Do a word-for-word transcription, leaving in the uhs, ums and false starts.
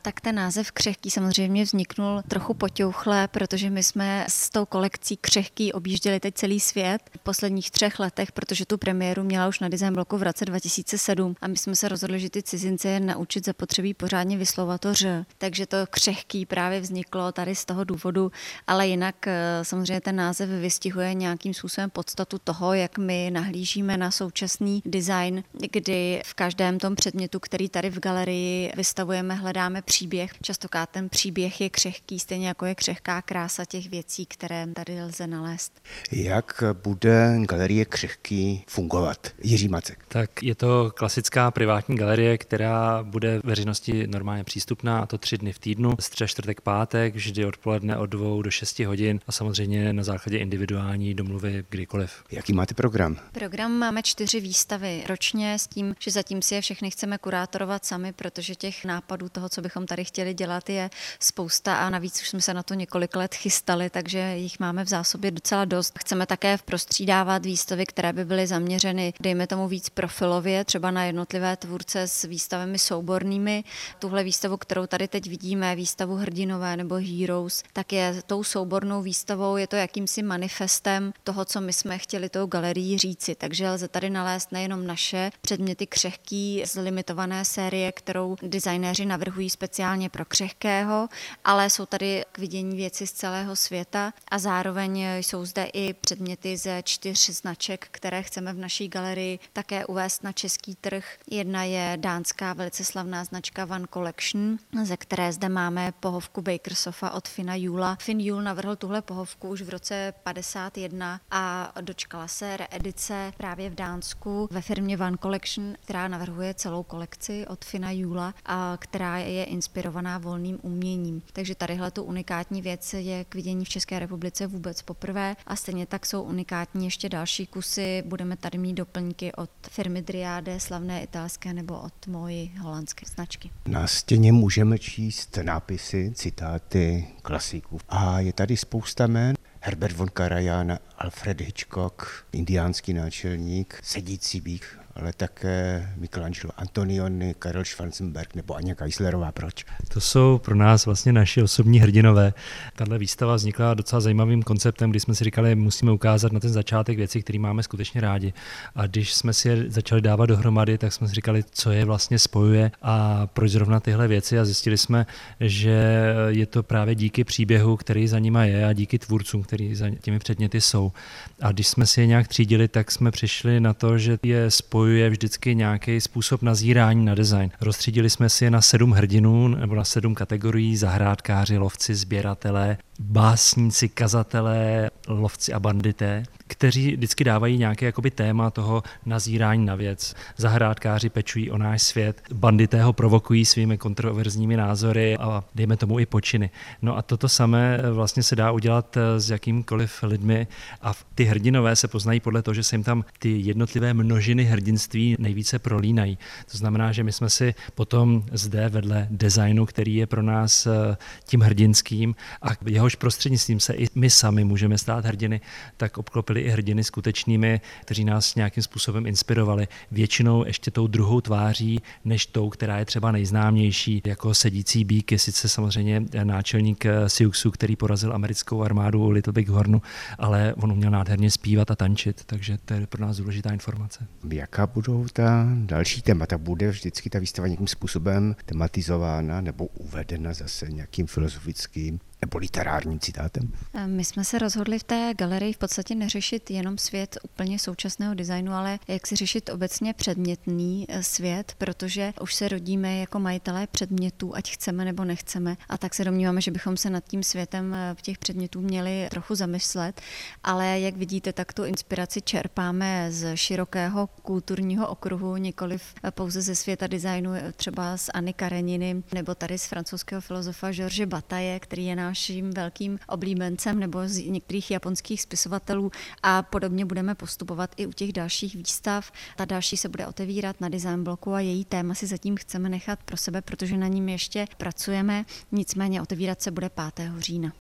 Tak ten název Křehký samozřejmě vzniknul trochu poťouchle, protože my jsme s tou kolekcí Křehký objížděli teď celý svět v posledních třech letech, protože tu premiéru měla už na Design bloku v roce dva tisíce sedm a my jsme se rozhodli, že ty cizince je naučit zapotřebí pořádně vyslovovat to ř. Takže to Křehký právě vzniklo tady z toho důvodu, ale jinak samozřejmě ten název vystihuje nějakým způsobem podstatu toho, jak my nahlížíme na současný design, kdy v každém tom předmětu, který tady v galerii vystavujeme, hledáme příběh. Častokrát ten příběh je křehký, stejně jako je křehká krása těch věcí, které tady lze nalézt. Jak bude galerie Křehký fungovat? Jiří Macek. Tak je to klasická privátní galerie, která bude veřejnosti normálně přístupná, a to tři dny v týdnu, středa, čtvrtek, pátek, vždy odpoledne od dvou do šesti hodin a samozřejmě na základě individuální domluvy kdykoliv. Jaký máte program? Program máme čtyři výstavy ročně s tím, že zatím si je všechny chceme kurátorovat sami, protože těch nápadů toho, co bychom tady chtěli dělat, je spousta a navíc už jsme se na to několik let chystali, takže jich máme v zásobě docela dost. Chceme také prostřídávat výstavy, které by byly zaměřeny, dejme tomu víc profilově, třeba na jednotlivé tvůrce s výstavami soubornými. Tuhle výstavu, kterou tady teď vidíme, výstavu Hrdinové nebo Heroes, tak je tou soubornou výstavou, je to jakýmsi manifestem toho, co my jsme chtěli tou galerií říci. Takže lze tady nalézt nejenom naše předměty Křehký z limitované série, kterou designéři navrhují speciálně pro křehkého, ale jsou tady k vidění věci z celého světa a zároveň jsou zde i předměty ze čtyř značek, které chceme v naší galerii také uvést na český trh. Jedna je dánská velice slavná značka One Collection, ze které zde máme pohovku Bakersofa od Fina Jula. Fin Jul navrhl tuhle pohovku už v roce padesát jedna a dočkala se reedice právě v Dánsku ve firmě One Collection, která navrhuje celou kolekci od Fina Jula a která je inspirovaná volným uměním. Takže tadyhle tu unikátní věc je k vidění v České republice vůbec poprvé a stejně tak jsou unikátní ještě další kusy. Budeme tady mít doplňky od firmy Driade, slavné italské, nebo od mojí holandské značky. Na stěně můžeme číst nápisy, citáty klasiků a je tady spousta jmen. Herbert von Karajan, Alfred Hitchcock, indiánský náčelník, sedící býk, ale také Michelangelo Antonioni, Karel Schwarzenberg nebo Aňa Geislerová. Proč? To jsou pro nás vlastně naši osobní hrdinové. Tahle výstava vznikla docela zajímavým konceptem, kdy jsme si říkali, musíme ukázat na ten začátek věci, které máme skutečně rádi. A když jsme si je začali dávat dohromady, tak jsme si říkali, co je vlastně spojuje a proč zrovna tyhle věci, a zjistili jsme, že je to právě díky příběhu, který za nima je, a díky tvůrcům, který za těmi předměty jsou. A když jsme si je nějak třídili, tak jsme přišli na to, že je spojuje vždycky nějaký způsob nazírání na design. Rozstřídili jsme si je na sedm hrdinů nebo na sedm kategorií: zahrádkáři, lovci, sběratelé, básníci, kazatelé, lovci a bandité, kteří vždycky dávají nějaké jakoby téma toho nazírání na věc. Zahrádkáři pečují o náš svět, bandité ho provokují svými kontroverzními názory a dejme tomu i počiny. No a toto samé vlastně se dá udělat s jakýmkoliv lidmi a ty hrdinové se poznají podle toho, že se jim tam ty jednotlivé množiny hrdinství nejvíce prolínají. To znamená, že my jsme si potom zde vedle designu, který je pro nás tím hrdinským a jehož prostřednictvím se i my sami můžeme stát hrdiny, tak obklopili i hrdiny skutečnými, kteří nás nějakým způsobem inspirovali. Většinou ještě tou druhou tváří, než tou, která je třeba nejznámější, jako sedící býk je sice samozřejmě náčelník Siouxů, který porazil americkou armádu Little Big Hornu, ale on uměl nádherně zpívat a tančit, takže to je pro nás důležitá informace. Jaká budou ta další témata? Bude vždycky ta výstava nějakým způsobem tematizována nebo uvedena zase nějakým filozofickým nebo literárním citátem? My jsme se rozhodli v té galerii v podstatě neřešit jenom svět úplně současného designu, ale jak si řešit obecně předmětný svět, protože už se rodíme jako majitelé předmětů, ať chceme nebo nechceme, a tak se domníváme, že bychom se nad tím světem v těch předmětů měli trochu zamyslet, ale jak vidíte, tak tu inspiraci čerpáme z širokého kulturního okruhu, nikoliv pouze ze světa designu, třeba z Anny Kareniny nebo tady z francouzského filozofa George Bataille, který je náš naším velkým oblíbencem, nebo z některých japonských spisovatelů, a podobně budeme postupovat i u těch dalších výstav. Ta další se bude otevírat na Design bloku a její téma si zatím chceme nechat pro sebe, protože na ním ještě pracujeme, nicméně otevírat se bude pátého října.